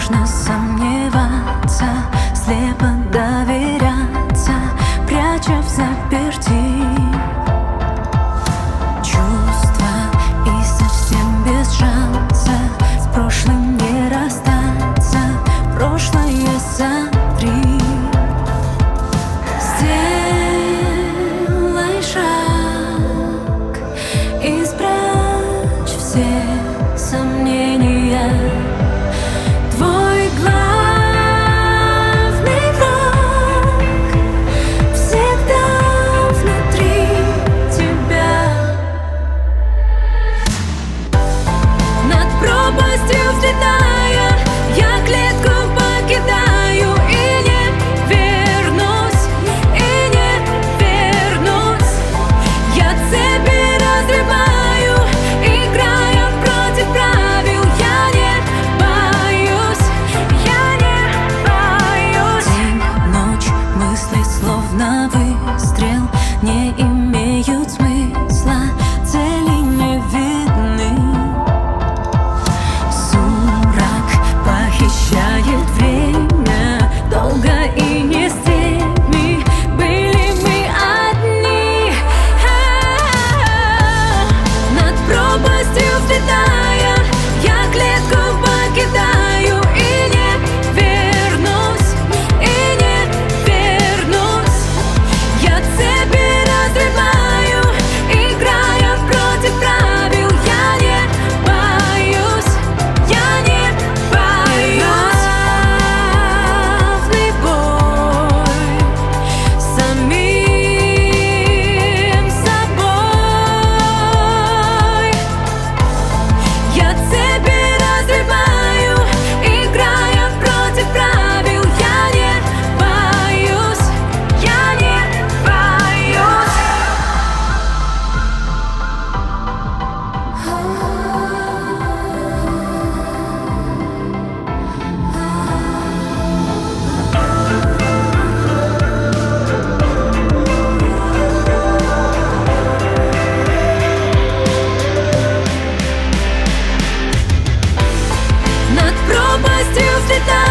можно сомневаться, слепо доверяться, пряча в заперти чувства и совсем без шанса с прошлым не расстаться. Прошлое сотри, сделай шаг и спрячь все сомнения. Твой главный враг всегда внутри тебя. Над пропастью взлетая, я клетку покидаю и не вернусь, Я цепи разрываю, играя против правил. Я не боюсь. День, ночь, мысли словно выстрел не имеют смысла, цели не видны. Сумрак похищает время, долго и не с теми были мы одни. Над пропастью взлетая, я клетку покидаю и не вернусь, Я цепи разрываю, играя против правил. Я не боюсь. Равный бой с самим собой. Я цепи разрываю, играя против правил. Я не боюсь. Над пропастью взлетаю.